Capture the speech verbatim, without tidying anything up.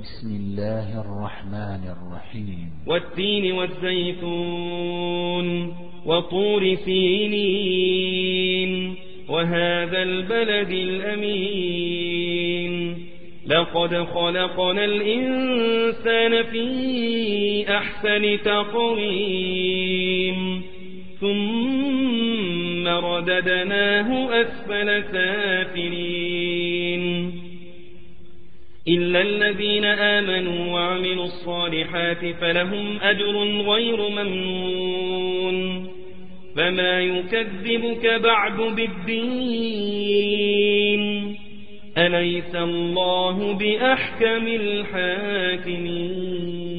بسم الله الرحمن الرحيم والتين والزيتون وطور سينين وهذا البلد الأمين لقد خلقنا الإنسان في أحسن تقويم ثم رددناه أسفل سافلين إلا الذين آمنوا وعملوا الصالحات فلهم أجر غير ممنون فما يكذبك بعد بالدين أليس الله بأحكم الحاكمين